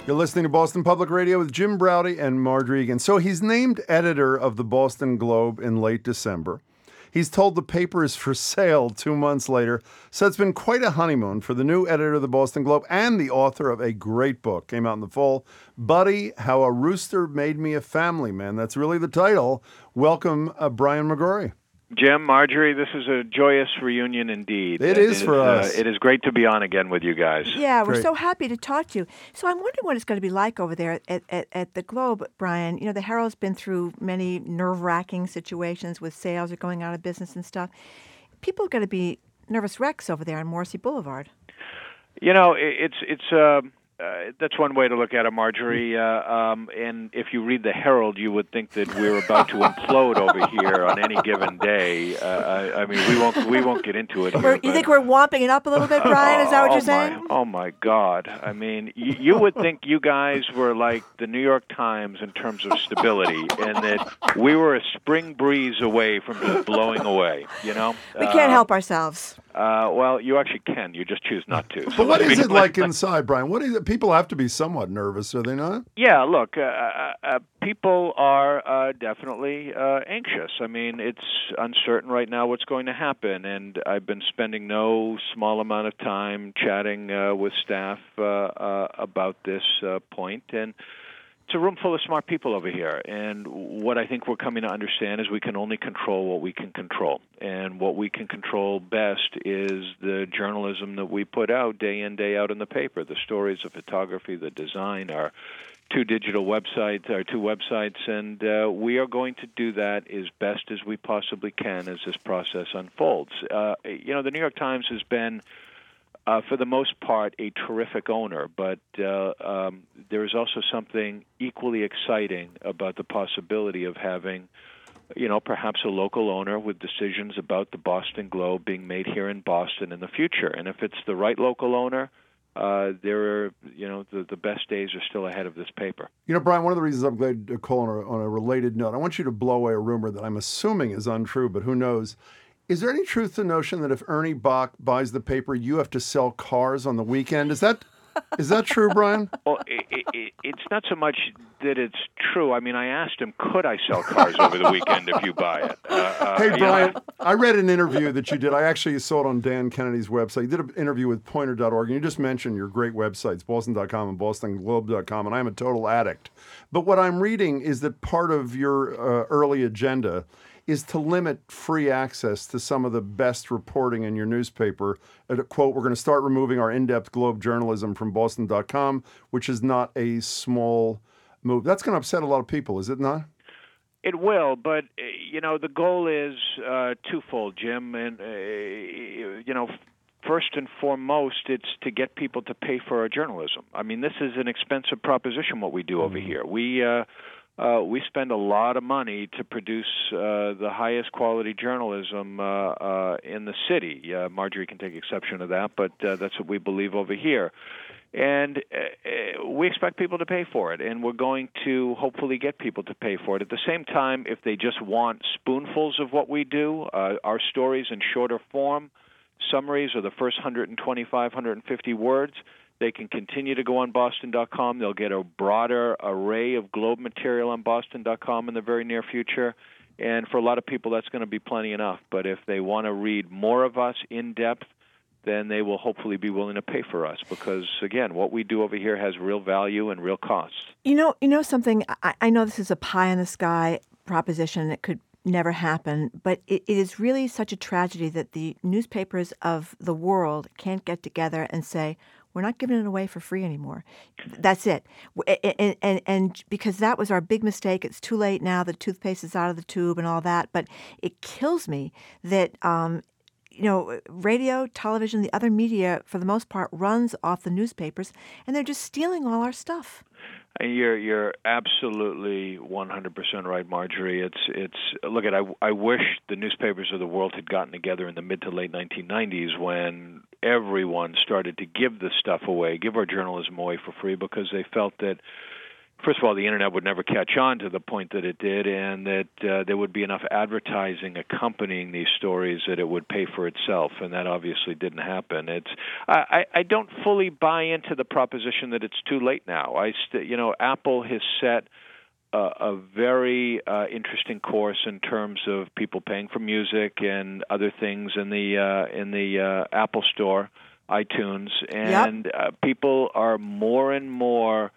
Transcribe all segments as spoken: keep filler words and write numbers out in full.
You're listening to Boston Public Radio with Jim Braude and Margery Eagan. So he's named editor of the Boston Globe in late December. He's told the paper is for sale two months later. So it's been quite a honeymoon for the new editor of the Boston Globe and the author of a great book. Came out in the fall. Buddy, How a Rooster Made Me a Family Man. That's really the title. Welcome, uh, Brian McGrory. Jim, Margery, this is a joyous reunion indeed. It, it is for uh, us. It is great to be on again with you guys. Yeah, we're Great. so happy to talk to you. So I'm wondering what it's going to be like over there at, at, at the Globe, Brian. You know, the Herald's been through many nerve-wracking situations with sales or going out of business and stuff. People are going to be nervous wrecks over there on Morrissey Boulevard. You know, it, it's it's uh, uh, that's one way to look at it, Margery. Uh, um, and if you read the Herald, you would think that we're about to implode over here on any given day. Uh, I, I mean, we won't we won't get into it here. We're, you think we're womping it up a little bit, Brian? Is that what oh you're saying? My, oh my God! I mean, you, you would think you guys were like the New York Times in terms of stability, and that we were a spring breeze away from just blowing away. You know, We can't uh, help ourselves. Uh, well, you actually can. You just choose not to. So But what let is me- it like inside, Brian? What is it? People have to be somewhat nervous, are they not? Yeah, look, uh, uh, uh, people are uh, definitely uh, anxious. I mean, it's uncertain right now what's going to happen, and I've been spending no small amount of time chatting uh, with staff uh, uh, about this uh, point, and it's a room full of smart people over here, and what I think we're coming to understand is we can only control what we can control, and what we can control best is the journalism that we put out day in, day out in the paper, the stories, the photography, the design, our two digital websites, our two websites, and uh, we are going to do that as best as we possibly can as this process unfolds. Uh, you know, the New York Times has been Uh, for the most part, a terrific owner, but uh, um, there is also something equally exciting about the possibility of having, you know, perhaps a local owner with decisions about the Boston Globe being made here in Boston in the future. And if it's the right local owner, uh, there are, you know, the, the best days are still ahead of this paper. You know, Brian, one of the reasons I'm glad to call on a, on a related note, I want you to blow away a rumor that I'm assuming is untrue, but who knows. Is there any truth to the notion that if Ernie Bach buys the paper, you have to sell cars on the weekend? Is that is that true, Brian? Well, it, it, it's not so much that it's true. I mean, I asked him, could I sell cars over the weekend if you buy it? Uh, uh, Hey, you Brian, know, I read an interview that you did. I actually saw it on Dan Kennedy's website. You did an interview with Pointer dot org, and you just mentioned your great websites, Boston dot com and Boston Globe dot com, and I'm a total addict. But what I'm reading is that part of your uh, early agenda is to limit free access to some of the best reporting in your newspaper. Uh, quote, we're going to start removing our in-depth Globe journalism from Boston dot com, which is not a small move. That's going to upset a lot of people, is it not? It will, but, uh, you know, the goal is uh, twofold, Jim. And, uh, you know, first and foremost, it's to get people to pay for our journalism. I mean, this is an expensive proposition, what we do over here. We... Uh, Uh, we spend a lot of money to produce uh, the highest quality journalism uh, uh, in the city. Uh, Margery can take exception to that, but uh, that's what we believe over here. And uh, we expect people to pay for it, and we're going to hopefully get people to pay for it. At the same time, if they just want spoonfuls of what we do, uh, our stories in shorter form, summaries are the first one hundred twenty-five, one hundred fifty words. They can continue to go on Boston dot com. They'll get a broader array of Globe material on Boston dot com in the very near future. And for a lot of people, that's going to be plenty enough. But if they want to read more of us in depth, then they will hopefully be willing to pay for us. Because, again, what we do over here has real value and real costs. You know, you know something. I, I know this is a pie in the sky proposition that could never happen, but it, it is really such a tragedy that the newspapers of the world can't get together and say, we're not giving it away for free anymore. That's it. And, and, and because that was our big mistake. It's too late now. The toothpaste is out of the tube and all that. But it kills me that, um, you know, radio, television, the other media, for the most part, runs off the newspapers, and they're just stealing all our stuff. You're you're absolutely one hundred percent right, Margery. It's it's look at I I wish the newspapers of the world had gotten together in the mid to late nineteen nineties when everyone started to give this stuff away, give our journalism away for free, because they felt that first of all, the internet would never catch on to the point that it did, and that uh, there would be enough advertising accompanying these stories that it would pay for itself, and that obviously didn't happen. It's I, I don't fully buy into the proposition that it's too late now. I st- you know, Apple has set a, a very uh, interesting course in terms of people paying for music and other things in the uh, in the uh, Apple Store, iTunes, and yep. uh, people are more and more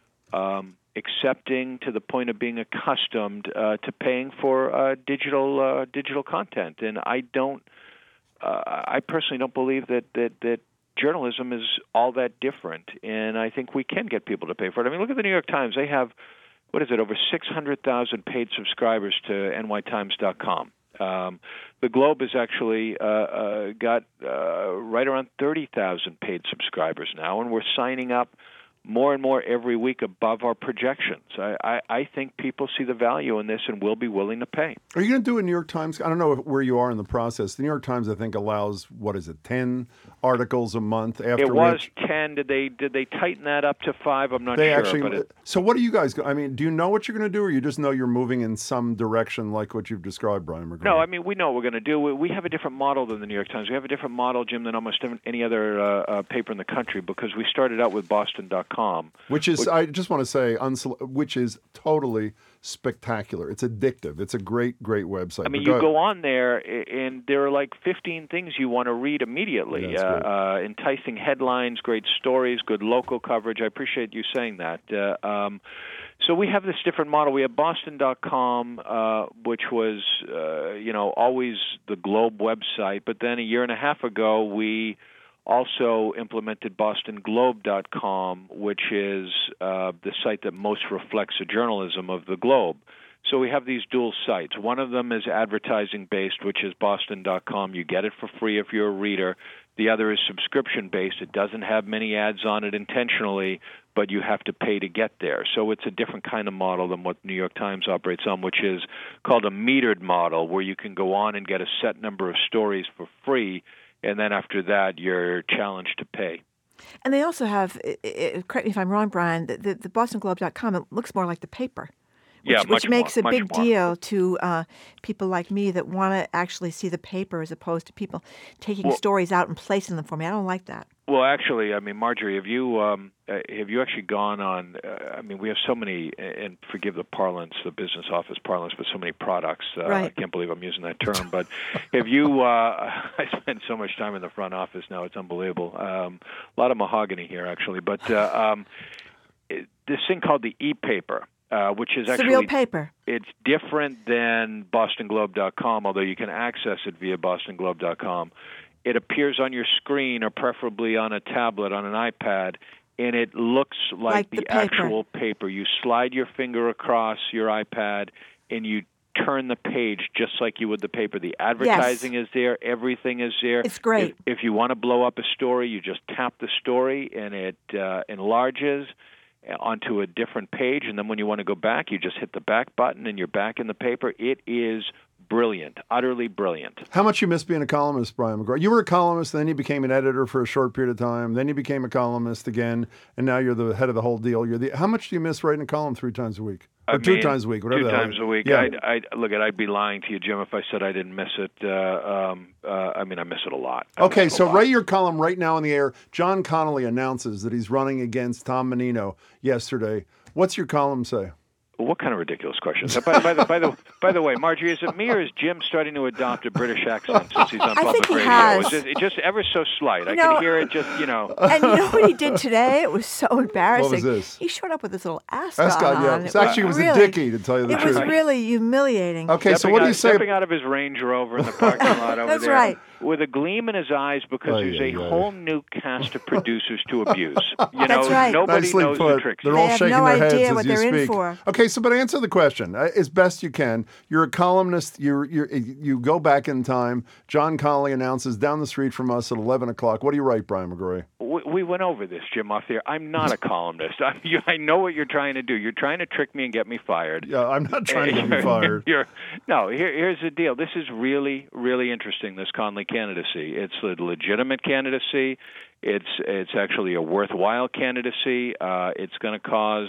um, accepting to the point of being accustomed uh, to paying for uh, digital uh, digital content, and I don't. Uh, I personally don't believe that, that that journalism is all that different, and I think we can get people to pay for it. I mean, look at the New York Times. They have, what is it, over six hundred thousand paid subscribers to N Y Times dot com. Um, the Globe has actually uh, uh, got uh, right around thirty thousand paid subscribers now, and we're signing up more and more every week above our projections. I, I, I think people see the value in this and will be willing to pay. Are you going to do a New York Times? I don't know where you are in the process. The New York Times, I think, allows, what is it, ten articles a month? After it was which ten. Did they did they tighten that up to five? I'm not they sure. Actually, but it, so what do you guys, I mean, do you know what you're going to do, or you just know you're moving in some direction like what you've described, Brian McGrory? No, I mean, we know what we're going to do. We, we have a different model than the New York Times. We have a different model, Jim, than almost any other uh, uh, paper in the country, because we started out with Boston dot com. Which is, I just want to say, unsol- which is totally spectacular. It's addictive. It's a great, great website. I mean, But you go on there, and there are like fifteen things you want to read immediately. Yeah, uh, uh, enticing headlines, great stories, good local coverage. I appreciate you saying that. Uh, um, so we have this different model. We have Boston dot com, uh, which was, uh, you know, always the Globe website. But then a year and a half ago, we also implemented Boston Globe dot com, which is uh, the site that most reflects the journalism of the Globe. So we have these dual sites. One of them is advertising-based, which is Boston dot com. You get it for free if you're a reader. The other is subscription-based. It doesn't have many ads on it intentionally, but you have to pay to get there. So it's a different kind of model than what New York Times operates on, which is called a metered model, where you can go on and get a set number of stories for free, and then after that, you're challenged to pay. And they also have, correct me if I'm wrong, Brian, the, the, the Boston Globe dot com, it looks more like the paper. Which, yeah, which makes more, a big more. deal to uh, people like me that want to actually see the paper as opposed to people taking well, stories out and placing them for me. I don't like that. Well, actually, I mean, Marjorie, have you um, have you actually gone on? Uh, I mean, we have so many, and forgive the parlance, the business office parlance, but so many products. Uh, right. I can't believe I'm using that term. But have you? Uh, I spend so much time in the front office now; it's unbelievable. Um, a lot of mahogany here, actually. But uh, um, it, this thing called the e-paper. Uh, which is it's actually the real paper. It's different than Boston Globe dot com, although you can access it via Boston Globe dot com. It appears on your screen, or preferably on a tablet, on an iPad, and it looks like, like the, the paper. actual paper. You slide your finger across your iPad, and you turn the page just like you would the paper. The advertising yes. is there. Everything is there. It's great. If, if you want to blow up a story, you just tap the story, and it uh, enlarges onto a different page, and then when you want to go back, you just hit the back button, and you're back in the paper. It is brilliant, utterly brilliant. How much you miss being a columnist, Brian McGraw? You were a columnist, then you became an editor for a short period of time, then you became a columnist again, and now you're the head of the whole deal. You're the. How much do you miss writing a column three times a week? Or I two mean, times a week, whatever Two the hell. times a week. Yeah. I'd, I'd, look, at, I'd be lying to you, Jim, if I said I didn't miss it. Uh, um, uh, I mean, I miss it a lot. I Okay, miss it a so lot. write your column right now on the air. John Connolly announces that he's running against Tom Menino yesterday. What's your column say? What kind of ridiculous questions? by, by, the, by, the, by the way, Marjorie, is it me or is Jim starting to adopt a British accent since he's on I public think he radio? has. Is it, it just ever so slight? I You know- can hear it just, you know. And you know what he did today? It was so embarrassing. What was this? He showed up with this little ascot, Ascot, yeah. on. It's actually it was really, a dickie, to tell you the It truth. was really humiliating. Okay, so Stepping what do out- you say? Stepping out of his Range Rover in the parking lot over That's there, right. with a gleam in his eyes, because Ay, there's ay, a ay. whole new cast of producers to abuse. You That's know, right. nobody Nicely knows put. the tricks. They're They all have shaking no their heads idea as what you they're in speak. for. Okay, so but answer the question uh, as best you can. You're a columnist. You you you go back in time. John Connolly announces down the street from us at eleven o'clock. What do you write, Brian McGrory? We, we went over this, Jim, off there. I'm not a columnist. I, you, I know what you're trying to do. You're trying to trick me and get me fired. Yeah, I'm not trying to get you You're- fired. You're, no, here, here's the deal. This is really, really interesting, this Conley candidacy. It's a legitimate candidacy. It's it's actually a worthwhile candidacy. Uh, it's going to cause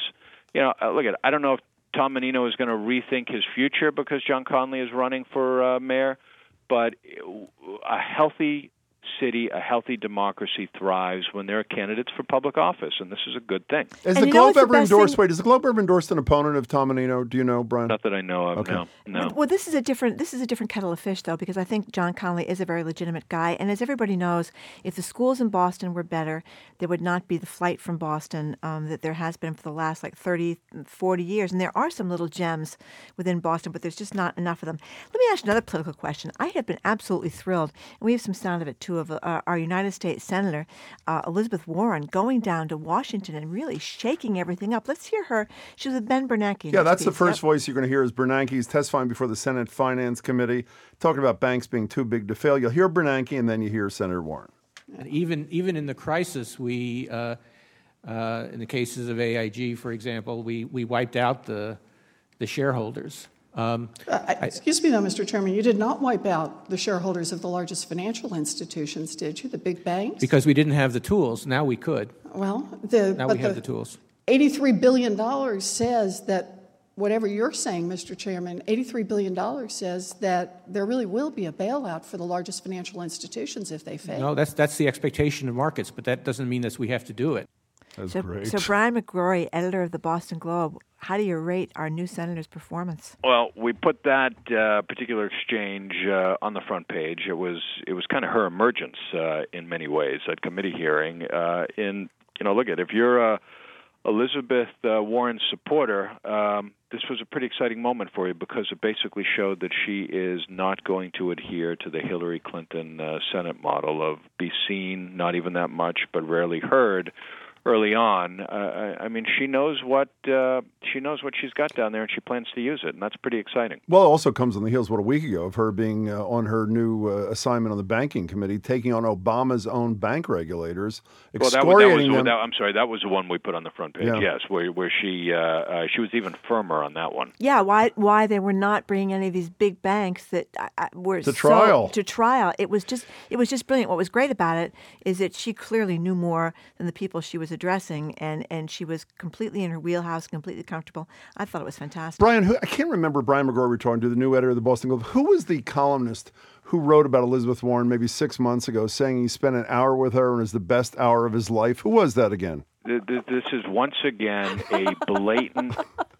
you know, uh, look at. I don't know if Tom Menino is going to rethink his future because John Connolly is running for uh, mayor, but a healthy city, a healthy democracy thrives when there are candidates for public office, and this is a good thing. Has And the you know Globe what's the ever best endorsed? thing- Wait, has the Globe ever endorsed an opponent of Tom Menino? Do you know, Brian? Not that I know of. Okay. No, no. Well, this is a different this is a different kettle of fish, though, because I think John Connolly is a very legitimate guy. And as everybody knows, if the schools in Boston were better, there would not be the flight from Boston um, that there has been for the last like thirty, forty years. And there are some little gems within Boston, but there's just not enough of them. Let me ask you another political question. I have been absolutely thrilled, and we have some sound of it too, of uh, our United States Senator uh, Elizabeth Warren going down to Washington and really shaking everything up. Let's hear her. She was with Ben Bernanke. in Yeah, this that's the piece. first Yep. voice you're going to hear is Bernanke. He's testifying before the Senate Finance Committee, talking about banks being too big to fail. You'll hear Bernanke, and then you hear Senator Warren. And even even in the crisis, we, uh, uh, in the cases of A I G, for example, we, we wiped out the the shareholders. Um, Uh, I- Excuse me, though, Mister Chairman, you did not wipe out the shareholders of the largest financial institutions, did you? The big banks? because we didn't have the tools. Now we could. Well, the, Now but we have the the tools. eighty-three billion dollars says that, whatever you're saying, Mister Chairman, eighty-three billion dollars says that there really will be a bailout for the largest financial institutions if they fail. No, that's that's the expectation of markets, but that doesn't mean that we have to do it. That's So, great. so Brian McGrory, editor of the Boston Globe, how do you rate our new senator's performance? Well, we put that uh, particular exchange uh, on the front page. It was it was kind of her emergence uh, in many ways at committee hearing. Uh, in you know, look at if you're a Elizabeth uh, Warren supporter, um, this was a pretty exciting moment for you because it basically showed that she is not going to adhere to the Hillary Clinton uh, Senate model of be seen, not even that much, but rarely heard. Early on, uh, I mean, she knows what uh, she knows what she's got down there, and she plans to use it, and that's pretty exciting. Well, it also comes on the heels, what, a week ago of her being uh, on her new uh, assignment on the banking committee, taking on Obama's own bank regulators, Well, that was, that excoriating was them. that, I'm sorry, that was the one we put on the front page. Yeah. Yes, where where she uh, uh, she was even firmer on that one. Yeah, why why they were not bringing any of these big banks that uh, uh, were To so- trial. to trial. It was just it was just brilliant. What was great about it is that she clearly knew more than the people she was addressing, and, and she was completely in her wheelhouse, completely comfortable. I thought it was fantastic. Brian, who, I can't remember Brian McGrory returning to the new editor of the Boston Globe. Who was the columnist who wrote about Elizabeth Warren maybe six months ago, saying he spent an hour with her and it was the best hour of his life? Who was that again? Th- th- This is once again a blatant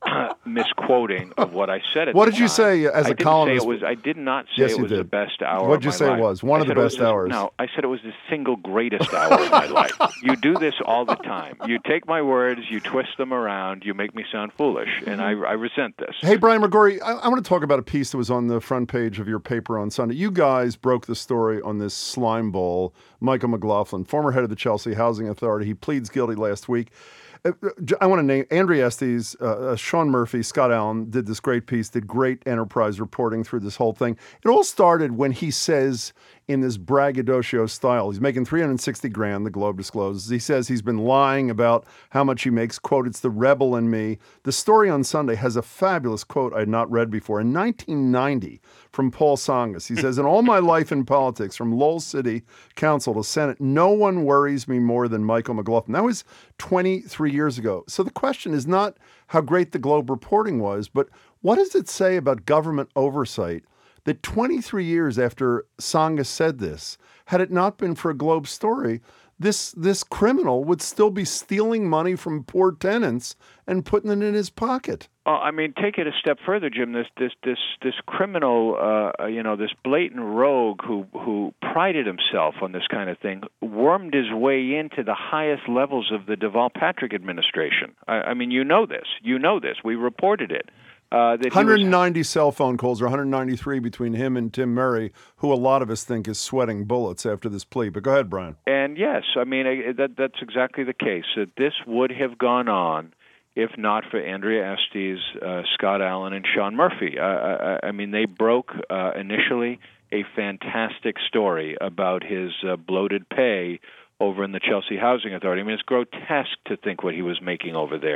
misquoting of what I said at What the did you time. say as I a didn't columnist? Say it was, I did not say Yes, it you was the did. best hour What'd you of my say it life. was? One I of the said it was best the- hours. No, I said it was the single greatest hour of my life. You do this all the time. You take my words, you twist them around, you make me sound foolish, and I, I resent this. Hey, Brian McGrory, I, I want to talk about a piece that was on the front page of your paper on Sunday. You guys broke the story on this slime ball, Michael McLaughlin, former head of the Chelsea Housing Authority. He pleads guilty last week. Uh, I want to name Andrea Estes, uh, uh, Sean Murphy, Scott Allen did this great piece, did great enterprise reporting through this whole thing. It all started when he says in this braggadocio style, he's making three hundred sixty grand, the Globe discloses. He says he's been lying about how much he makes. Quote, it's the rebel in me. The story on Sunday has a fabulous quote I had not read before. In nineteen ninety, from Paul Tsongas, he says, in all my life in politics, from Lowell City Council to Senate, no one worries me more than Michael McLaughlin. That was twenty-three years ago. So the question is not how great the Globe reporting was, but what does it say about government oversight that twenty-three years after Tsongas said this, had it not been for a Globe story, this this criminal would still be stealing money from poor tenants and putting it in his pocket? Well, I mean, take it a step further, Jim. This this this this criminal, uh, you know, this blatant rogue who who prided himself on this kind of thing, wormed his way into the highest levels of the Deval Patrick administration. I, I mean, you know this. You know this. We reported it. Uh, that he one hundred was- ninety cell phone calls, or one hundred ninety-three between him and Tim Murray, who a lot of us think is sweating bullets after this plea. But go ahead, Brian. And yes, I mean I, that that's exactly the case. That this would have gone on if not for Andrea Estes, uh, Scott Allen, and Sean Murphy. Uh, I, I mean, they broke uh, initially a fantastic story about his uh, bloated pay over in the Chelsea Housing Authority. I mean, it's grotesque to think what he was making over there.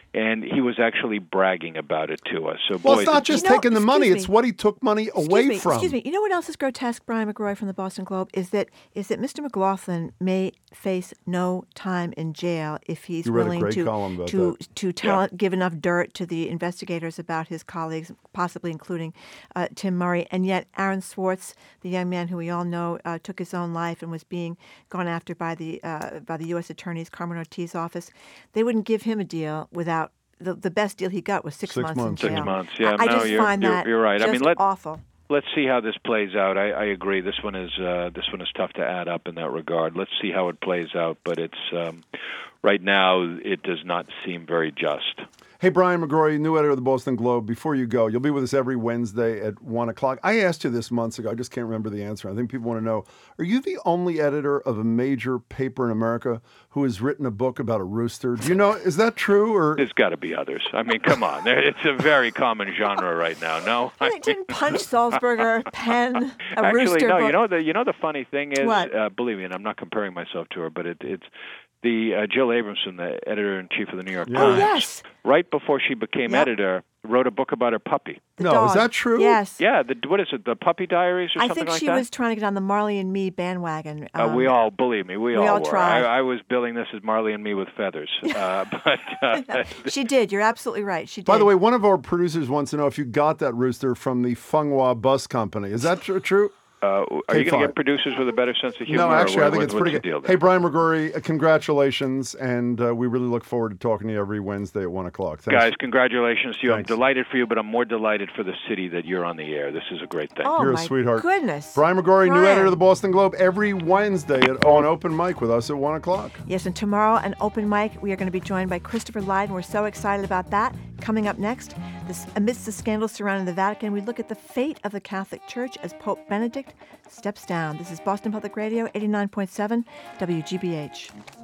and he was actually bragging about it to us. So, Well, boy, it's not the- just You know, taking the money; excuse it's me. what he took money away excuse me, from. Excuse me. You know what else is grotesque, Brian McRoy from the Boston Globe, is that is that Mister McLaughlin may face no time in jail if he's You read a willing great to column about to that. to tell give enough dirt to the investigators about his colleagues, possibly including uh, Tim Murray. And yet, Aaron Swartz, the young man who we all know uh, took his own life and was being gone after by the uh, by the U S Attorney's Carmen Ortiz office, they wouldn't give him a deal without. The, the best deal he got was six, Six months, months. in Six jail. months, yeah. I, I No, just you're- find you're- that you're right. I just mean, let- awful. Let's see how this plays out. I, I agree. This one is uh, this one is tough to add up in that regard. Let's see how it plays out. But it's um, right now it does not seem very just. Hey, Brian McGrory, new editor of the Boston Globe. Before you go, you'll be with us every Wednesday at one o'clock. I asked you this months ago. I just can't remember the answer. I think people want to know, are you the only editor of a major paper in America who has written a book about a rooster? Do you know, is that true? Or There's got to be others. I mean, come on. There- It's a very common genre right now. No? I Didn't, didn't Punch Salzberger pen a Actually, rooster no. book? You know the you know the funny thing is, What? uh, believe me, and I'm not comparing myself to her, but it, it's the uh, Jill Abramson, the editor in chief of the New York Yeah. Oh, Times. yes. Right before she became Yep. editor, wrote a book about her puppy. The No, is dog. that true? Yes. Yeah, the, what is it? The Puppy Diaries or I something think like she that. was trying to get on the Marley and Me bandwagon. Uh, we Um, all, believe me, we, we all, all were. tried. I, I was billing this as Marley and Me with feathers. Uh, but uh, She did. You're absolutely right. She did. By the way, one of our producers wants to know if you got that rooster from the Funghua Bus Company. Is that tr- true? uh, are Okay, you going to fine. get producers with a better sense of humor? No, or actually, what- I think what- it's what's pretty the good. deal Hey, there? Brian McGrory, uh, congratulations, and uh, we really look forward to talking to you every Wednesday at one o'clock. Thanks. Guys, congratulations to you. Thanks. I'm delighted for you, but I'm more delighted for the city that you're on the air. This is a great thing. oh You're a my sweetheart. goodness. Brian McGrory, new Brian. editor of the Boston Globe, every Wednesday at on open mic with us at one o'clock. Yes, and tomorrow, an open mic, we are going to be joined by Christopher Lydon. We're so excited about that. Coming up next, this, amidst the scandals surrounding the Vatican, we look at the fate of the Catholic Church as Pope Benedict steps down. This is Boston Public Radio, eighty-nine point seven W G B H.